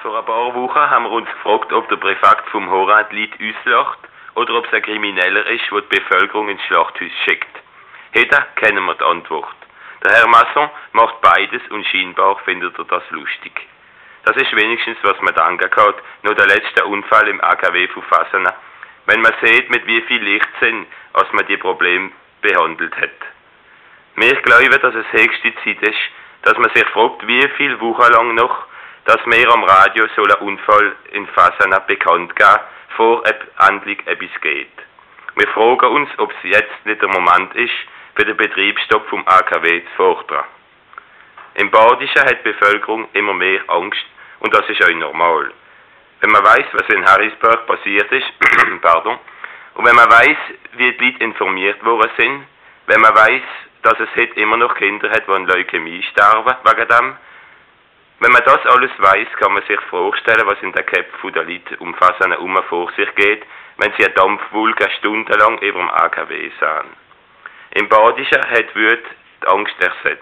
Vor ein paar Wochen haben wir uns gefragt, ob der Präfekt vom Horat Leute auslacht oder ob es ein Krimineller ist, der die Bevölkerung ins Schlachthaus schickt. Heute kennen wir die Antwort. Der Herr Masson macht beides und scheinbar findet er das lustig. Das ist wenigstens, was man denken kann, nach der letzten Unfall im AKW von Fasana, wenn man sieht, mit wie viel Leichtsinn als man die Probleme behandelt hat. Wir glauben, dass es höchste Zeit ist, dass man sich fragt, wie viele Wochen lang noch, dass wir am Radio so einen Unfall in Fasana bekannt geben, vor endlich etwas geht. Wir fragen uns, ob es jetzt nicht der Moment ist, für den Betriebsstopp vom AKW zu fordern. Im Badischen hat die Bevölkerung immer mehr Angst und das ist auch normal. Wenn man weiß, was in Harrisburg passiert ist, und wenn man weiß, wie die Leute informiert worden sind, wenn man weiß, dass es heute immer noch Kinder hat, die an Leukämie sterben wegen dem, wenn man das alles weiß, kann man sich vorstellen, was in den Köpfen der Leute um Fasana herum vor sich geht, wenn sie eine Dampfwolke stundenlang über dem AKW sehen. Im Badischen hat Wut die Angst ersetzt.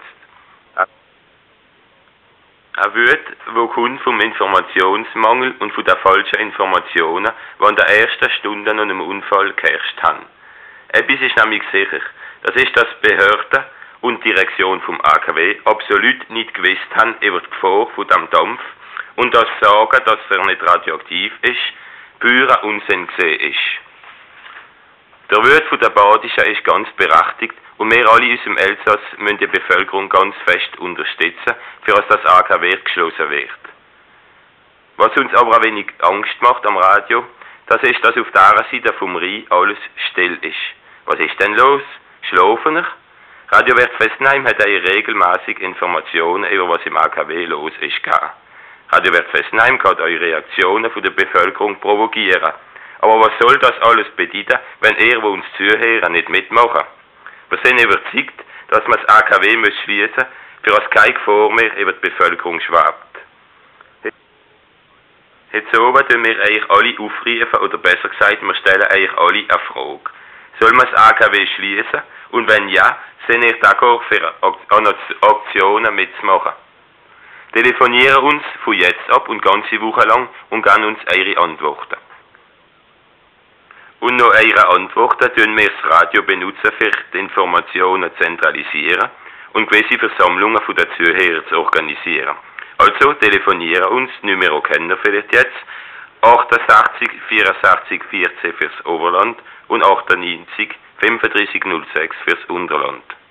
Eine Wut, die kommt vom Informationsmangel und von den falschen Informationen, die in den ersten Stunden nach einem Unfall geherrscht haben. Etwas ist nämlich sicher, das ist, dass Behörden und die Direktion vom AKW absolut nicht gewusst haben über die Gefahr von dem Dampf und das Sagen, dass er nicht radioaktiv ist, pure Unsinn gesehen ist. Der Wut von der Badischen ist ganz berechtigt und wir alle in unserem Elsass müssen die Bevölkerung ganz fest unterstützen, für dass das AKW geschlossen wird. Was uns aber ein wenig Angst macht am Radio, das ist, dass auf dieser Seite vom Rhein alles still ist. Was ist denn los? Schlafen wir? Radio Wert Fessenheim hat regelmäßig Informationen über was im AKW los ist gegeben. Radio Wert Fessenheim kann eure Reaktionen von der Bevölkerung provozieren. Aber was soll das alles bedeuten, wenn ihr, wo uns zuhören, nicht mitmachen? Wir sind überzeugt, dass man das AKW schließen muss, für das keine Gefahr mehr über die Bevölkerung schwebt. Heute oben tun wir eigentlich alle aufrufen, oder besser gesagt, wir stellen eigentlich alle eine Frage. Soll man das AKW schließen? Und wenn ja, sind ihr d'accord für Aktionen mitzumachen? Telefonieren uns von jetzt ab und ganze Woche lang und geben uns eure Antworten. Und nach euren Antworten tun wir das Radio benutzen, für die Informationen zu zentralisieren und gewisse Versammlungen von den Zuhörern zu organisieren. Also telefonieren uns, Numero kennen wir vielleicht jetzt, 68 64 14 fürs Oberland und 98 35 06 fürs Unterland.